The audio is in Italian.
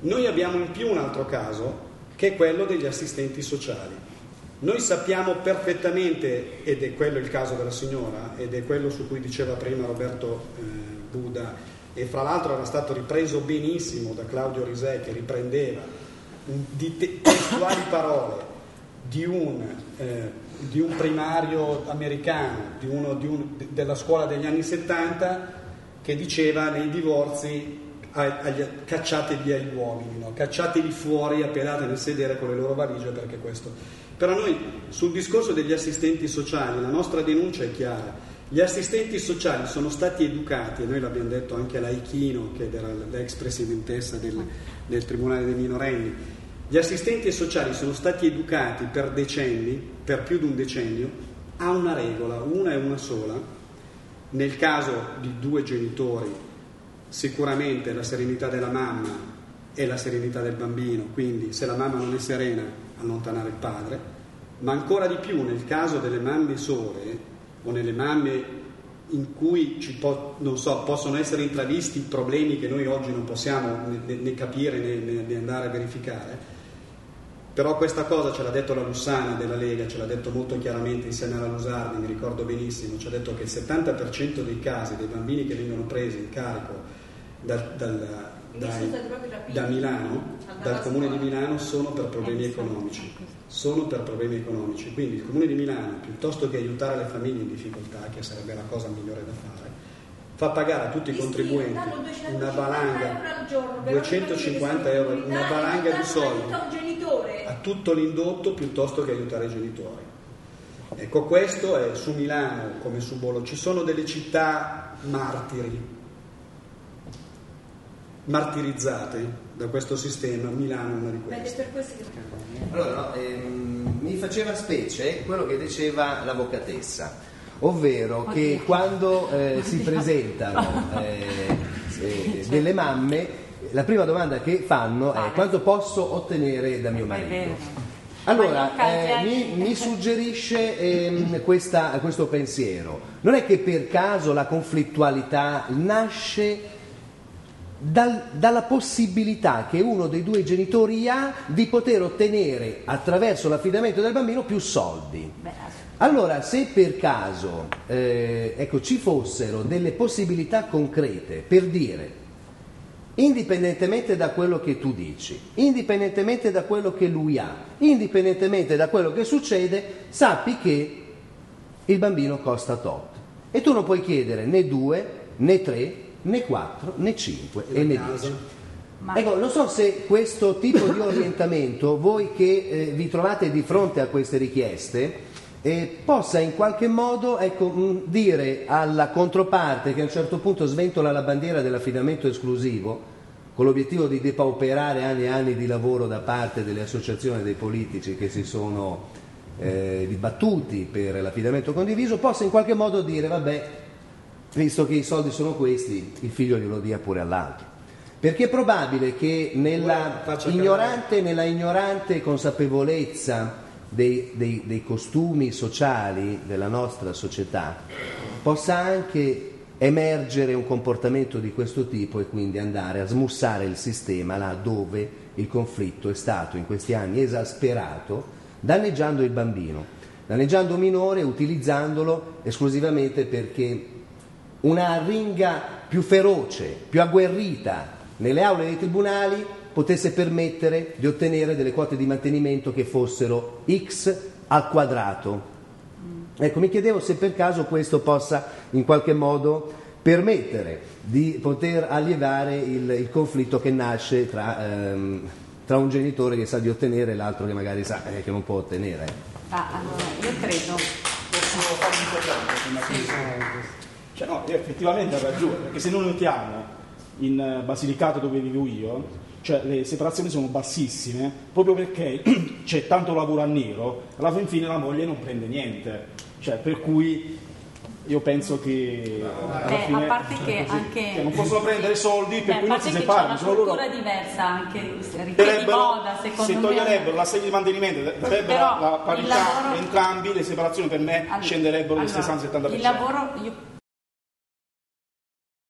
Noi abbiamo in più un altro caso, che è quello degli assistenti sociali. Noi sappiamo perfettamente, ed è quello il caso della signora, ed è quello su cui diceva prima Roberto Buda, e fra l'altro era stato ripreso benissimo da Claudio Risè, che riprendeva di testuali parole di un primario americano, della scuola degli anni 70, che diceva: nei divorzi cacciate via gli uomini, no? Cacciateli fuori, appellate nel sedere con le loro valigie, perché questo. Però noi sul discorso degli assistenti sociali la nostra denuncia è chiara. Gli assistenti sociali sono stati educati, e noi l'abbiamo detto anche alla Ichino, che era l'ex presidentessa del Tribunale dei minorenni. Gli assistenti sociali sono stati educati per decenni, per più di un decennio, a una regola, una e una sola. Nel caso di due genitori, sicuramente la serenità della mamma e la serenità del bambino, quindi se la mamma non è serena, allontanare il padre, ma ancora di più nel caso delle mamme sole o nelle mamme in cui possono essere intravisti problemi che noi oggi non possiamo né capire né andare a verificare. Però questa cosa ce l'ha detto la Lussana della Lega, ce l'ha detto molto chiaramente insieme alla Lusardi, mi ricordo benissimo, ci ha detto che il 70% dei casi dei bambini che vengono presi in carico da Milano, dal Comune di Milano, sono per problemi economici. Quindi il Comune di Milano, piuttosto che aiutare le famiglie in difficoltà, che sarebbe la cosa migliore da fare, fa pagare a tutti i contribuenti una valanga, 250 euro, una valanga di soldi a tutto l'indotto, piuttosto che aiutare i genitori. Ecco, questo è su Milano come su Bologna. Ci sono delle città martirizzate da questo sistema. Milano è una di queste. Allora, mi faceva specie quello che diceva l'avvocatessa, ovvero che quando si presentano delle mamme, la prima domanda che fanno è: quanto posso ottenere da mio marito? Allora, mi suggerisce questo pensiero. Non è che per caso la conflittualità nasce dalla possibilità che uno dei due genitori ha di poter ottenere attraverso l'affidamento del bambino più soldi. Allora, se per caso ci fossero delle possibilità concrete per dire: indipendentemente da quello che tu dici, indipendentemente da quello che lui ha, indipendentemente da quello che succede, sappi che il bambino costa tot, e tu non puoi chiedere né 2, né 3, né 4, né 5 e né 10. Ecco, non so se questo tipo di orientamento, voi che vi trovate di fronte a queste richieste, possa in qualche modo dire alla controparte, che a un certo punto sventola la bandiera dell'affidamento esclusivo con l'obiettivo di depauperare anni e anni di lavoro da parte delle associazioni dei politici che si sono dibattuti per l'affidamento condiviso, possa in qualche modo dire: vabbè, visto che i soldi sono questi, il figlio glielo dia pure all'altro. Perché è probabile che nella ignorante consapevolezza dei costumi sociali della nostra società possa anche emergere un comportamento di questo tipo, e quindi andare a smussare il sistema là dove il conflitto è stato in questi anni esasperato, danneggiando il bambino, danneggiando un minore, utilizzandolo esclusivamente perché una arringa più feroce, più agguerrita nelle aule dei tribunali potesse permettere di ottenere delle quote di mantenimento che fossero X al quadrato. Ecco, mi chiedevo se per caso questo possa in qualche modo permettere di poter allevare il conflitto che nasce tra un genitore che sa di ottenere e l'altro che magari sa che non può ottenere. Allora, io credo. Posso fare un intervento? Effettivamente ha ragione, perché se noi notiamo in Basilicata, dove vivo io, le separazioni sono bassissime, proprio perché c'è tanto lavoro a nero, alla fine la moglie non prende niente, per cui io penso che alla fine, a parte che anche non possono prendere soldi, per cui non si separano. C'è una cultura diversa anche di moda, secondo me. Se toglierebbero l'assegno di mantenimento, darebbero la parità entrambi, le separazioni per me scenderebbero del 60-70%. Il lavoro, io